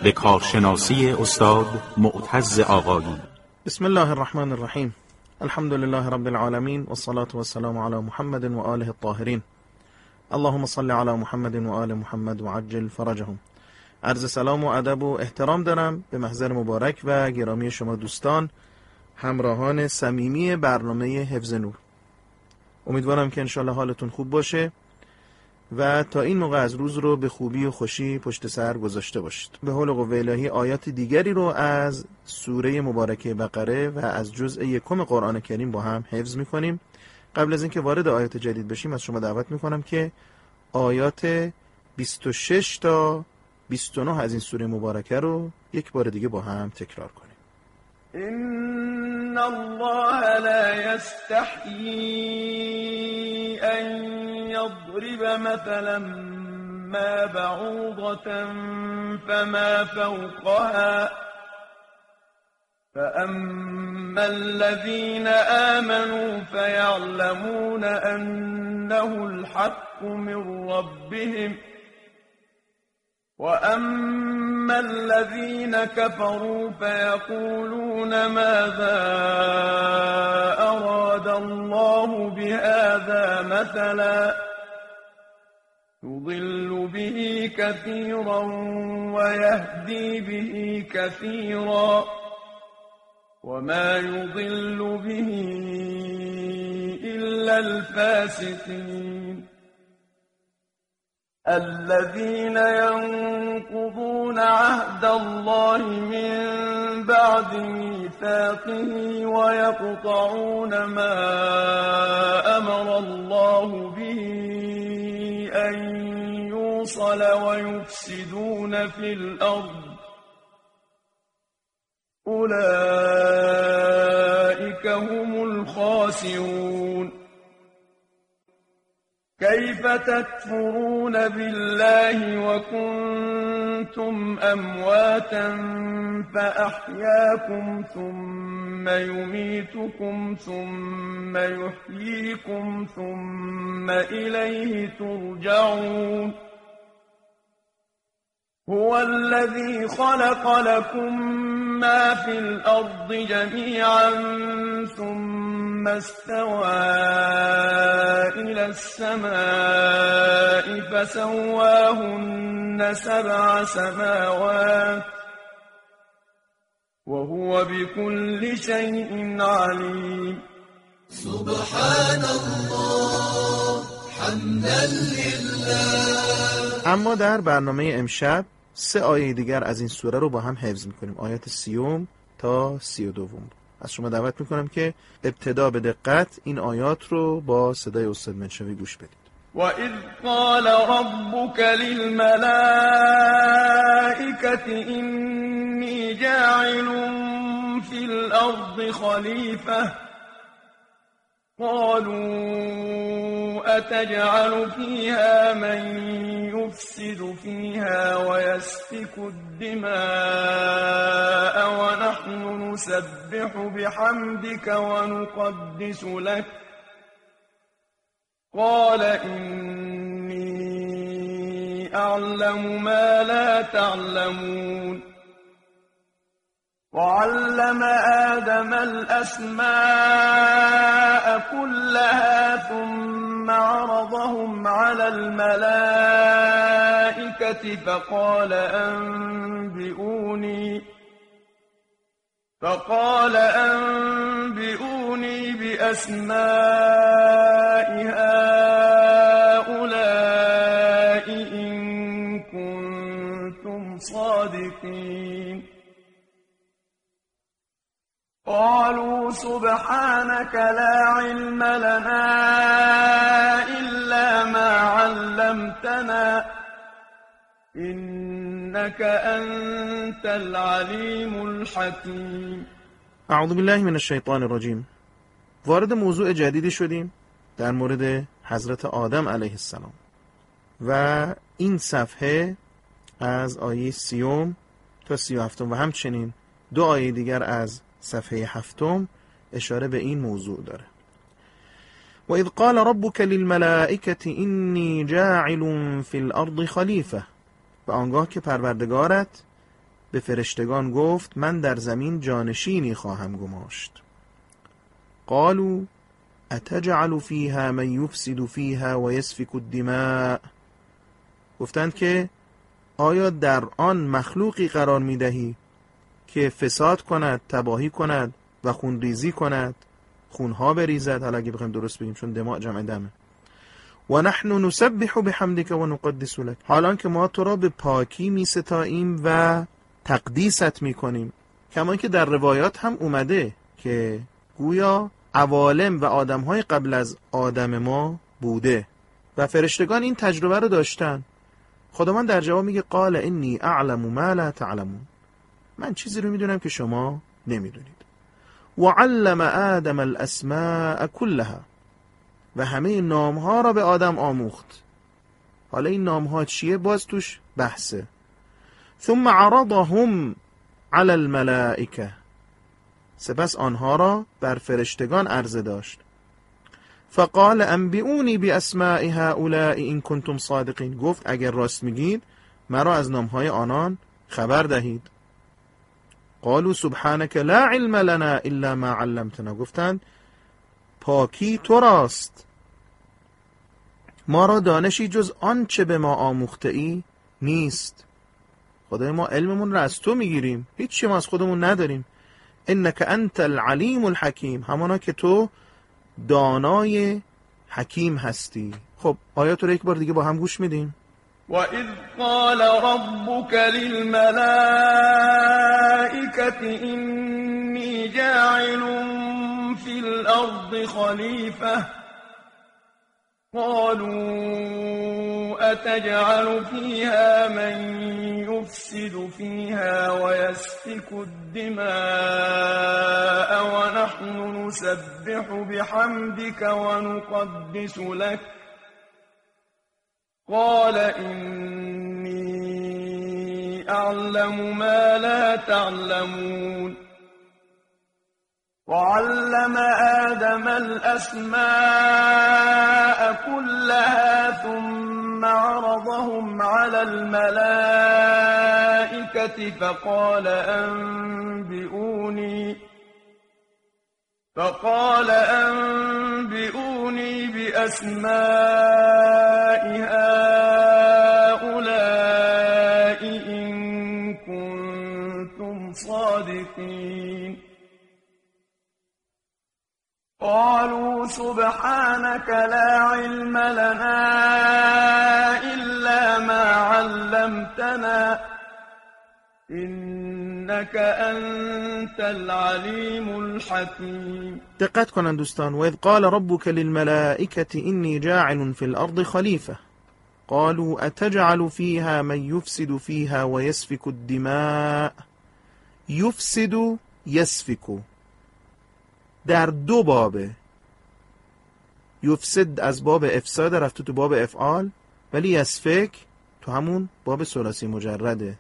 به کارشناسی استاد معتز آقایی. بسم الله الرحمن الرحیم. الحمد لله رب العالمین والصلاة والسلام علی محمد و آله الطاهرین. اللهم صل علی محمد و آل محمد و عجل فرجهم. عرض سلام و ادب و احترام دارم به محضر مبارک و گرامی شما دوستان، همراهان صمیمی برنامه حفظ نور. امیدوارم که انشالله حالتون خوب باشه و تا این موقع از روز رو به خوبی و خوشی پشت سر گذاشته باشید. به حول و قوه الهی آیات دیگری رو از سوره مبارکه بقره و از جزء 1 قرآن کریم با هم حفظ می‌کنیم. قبل از اینکه وارد آیات جدید بشیم از شما دعوت می‌کنم که آیات 26 تا 29 از این سوره مبارکه رو یک بار دیگه با هم تکرار کنیم. إن الله لا يستحيي أن يضرب مثلا ما بعوضة فما فوقها فأما الذين آمنوا فيعلمون أنه الحق من ربهم وَأَمَّا الَّذِينَ كَفَرُوا فَيَقُولُونَ ماذا أَرَادَ اللَّهُ بِهَذَا مَثَلًا يُضِلُّ بِهِ كَثِيرًا وَيَهْدِي بِهِ كَثِيرًا وَمَا يُضِلُّ بِهِ إِلَّا الْفَاسِقِينَ الذين ينقضون عهد الله من بعد ميثاقه ويقطعون ما أمر الله به أن يوصل ويفسدون في الأرض أولئك هم الخاسرون كيف تكفرون بالله وكنتم أمواتا فأحياكم ثم يميتكم ثم يحييكم ثم إليه ترجعون هو الذي خلق لكم ما في الأرض جميعا ثم استوى إلى السماء فسواهن 7 سماوات وهو بكل شيء عليم سبحان الله حمدا لله. اما در برنامه امشب 3 آیه دیگر از این سوره رو با هم حفظ میکنیم، آیات 30 تا 32. از شما دعوت میکنم که ابتدا به دقت این آیات رو با صدای استاد منشوی گوش بدید. وَإِذْ قَالَ رَبُّكَ لِلْمَلَائِكَةِ إِنِّي جَاعِلٌ فِي الْأَرْضِ خَلِيفَةً قالوا أتجعل فيها من يفسد فيها ويسفك الدماء ونحن نسبح بحمدك ونقدس لك قال إني أعلم ما لا تعلمون وعلم آدم الأسماء كلها ثم عرضهم على الملائكة فقال أنبئوني بأسماء هؤلاء إن كنتم صادقين قالوا سبحانك لا علم لنا إلا ما علمتنا إنك أنت العليم الحكيم. اعوذ بالله من الشیطان الرجیم. وارد موضوع جدیدی شدیم در مورد حضرت آدم علیه السلام و این صفحه از آیه 30 تا 37 و همچنین 2 آیه دیگر از صفحه 7 اشاره به این موضوع داره. و اذ قال ربك للملائكة اینی جاعل فی الارض خلیفه، و آنگاه که پروردگارت به فرشتگان گفت من در زمین جانشینی خواهم گماشت. قالوا اتجعل فیها من یفسد فیها و یسفک الدماء، گفتند که آیا در آن مخلوقی قرار میدهی که فساد کند، تباهی کند و خونریزی کند، خونها بریزد. حالا اگه بخوایم درست بگیم چون دماء جمع دمه. و نحن نسبح بحمدک و نقدس لک، حالان که ما تو را به پاکی می ستاییم و تقدیست می کنیم. کما که در روایات هم اومده که گویا عوالم و آدمهای قبل از آدم ما بوده و فرشتگان این تجربه رو داشتن. خداوند در جواب میگه قال انی اعلم ما لا تعلمون، من چیزی رو میدونم که شما نمیدونید. و علم آدم الاسماء كلها، و همه نامها را به آدم آموخت. حالا این نامها چیه؟ باز توش بحثه. ثم عرضهم على الملائکه، سپس آنها را بر فرشتگان عرضه داشت. فقال انبئونی باسماء هؤلاء ان کنتم صادقین، گفت اگر راست میگید مرا از نامهای آنان خبر دهید. قالوا سبحانك لا علم لنا الا ما علمتنا، گفتند پاکی تو راست، ما را دانشی جز آنچه به ما آموخته ای نیست. خدای ما علممون را از تو میگیریم، هیچ چی ما از خودمون نداریم. انک انت العلیم الحکیم، همانا که تو دانای حکیم هستی. خب آیات رو یک بار دیگه با هم گوش میدیم. وَإِذْ قَالَ رَبُّكَ لِلْمَلَائِكَةِ إِنِّي جَاعِلٌ فِي الْأَرْضِ خَلِيفَةً قَالُوا أَتَجْعَلُ فِيهَا مَن يُفْسِدُ فِيهَا وَيَسْفِكُ الدِّمَاءَ وَنَحْنُ نُسَبِّحُ بِحَمْدِكَ وَنُقَدِّسُ لَكَ قال إني أعلم ما لا تعلمون. وعلم آدم الأسماء كلها ثم عرضهم على الملائكة فقال أنبئوني بأسماء هؤلاء إن كنتم صادقين. قالوا سبحانك لا علم لنا إلا ما علمتنا إنك أنت العليم الحكيم. دقت کنن دوستان. و اذ قال ربك للملائكة إني جاعل في الأرض خليفة قالوا أتجعل فيها من يفسد فيها ويسفك الدماء. يفسد يسفك در دو بابه. یفسد از باب افساد رفته تو باب افعال، ولی یسفک تو همون باب ثلاثی مجرده.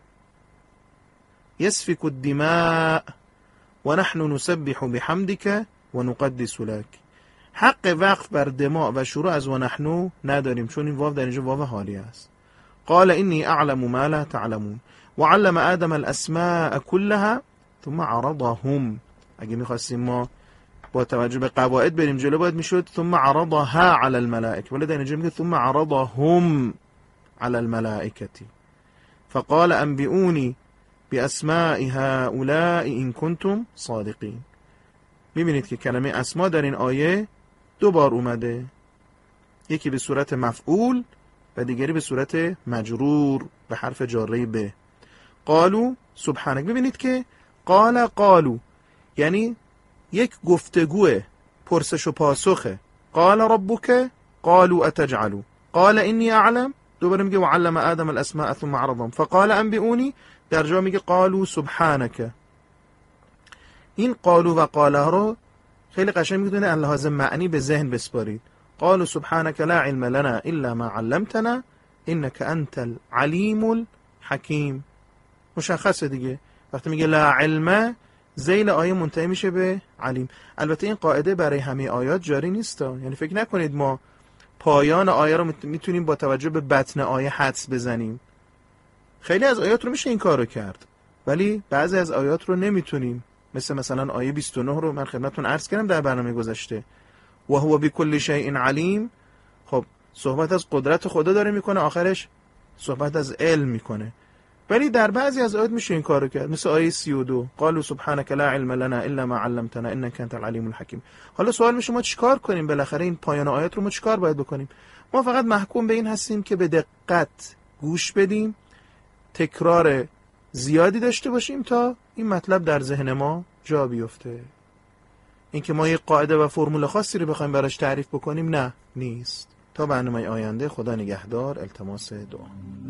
یسفک الدماء و نحن نسبح بحمدک و نقدس لک. حق وقف بر دماء و شروع از و نحن نداریم، چون این واو در اینجا واو حالی است. قال اینی اعلم ما لا تعلمون و علم آدم الاسماء كلها ثم عرضهم. اگه میخواستیم ما با توجه به قواعد بریم جلو باید میشد ثم عرضها على الملائکه، ولی در اینجا میگه ثم عرضهم على الملائکه فقال انبئونی باسماء هؤلاء ان کنتم صادقین. میبینید که کلمه اسما در این آیه دو بار اومده، یکی به صورت مفعول و دیگری به صورت مجرور به حرف جاره به. قالو سبحانك. ببینید که قالو یعنی یک گفتگوه، پرسش و پاسخه. قال ربک قالوا اتجعلوا قال اینی اعلم، دوباره میگه وعلم آدم الاسماء ثم عرضهم فقال انبئونی، در جا میگه قالوا سبحانك. این قالو و قاله رو خیلی قشنگ میدونه ان لحاظ معنی به ذهن بسپارید. قالوا سبحانك لا علم لنا الا ما علمتنا انك انت العلیم الحکیم. مشخصه دیگه، وقتی میگه لا علم ذیل آیه منتهی میشه به علیم. البته این قاعده برای همه آیات جاری نیست، یعنی فکر نکنید ما پایان آیه رو میتونیم با توجه به بطن آیه حدس بزنیم. خیلی از آیات رو میشه این کار رو کرد. ولی بعضی از آیات رو نمیتونیم، مثلا آیه 29 رو من خدمتتون عرض کردم در برنامه گذشته، و هو بكل شیء علیم. خب صحبت از قدرت خدا داره میکنه، آخرش صحبت از علم میکنه. ولی در بعضی از آیات میشه این کارو کرد، مثل آیه 32 قالوا سبحانك لا علم لنا الا ما علمتنا انك انت العلیم الحکیم. حالا سوال میشه ما چیکار کنیم؟ بالاخره این پایان آیات رو ما چیکار باید بکنیم؟ ما فقط محکوم به این هستیم که به دقت گوش بدیم، تکرار زیادی داشته باشیم تا این مطلب در ذهن ما جا بیفته. اینکه ما یک قاعده و فرمول خاصی رو بخوایم براش تعریف بکنیم، نه، نیست. تا برنامه آینده، خدا نگهدار. التماس دعا.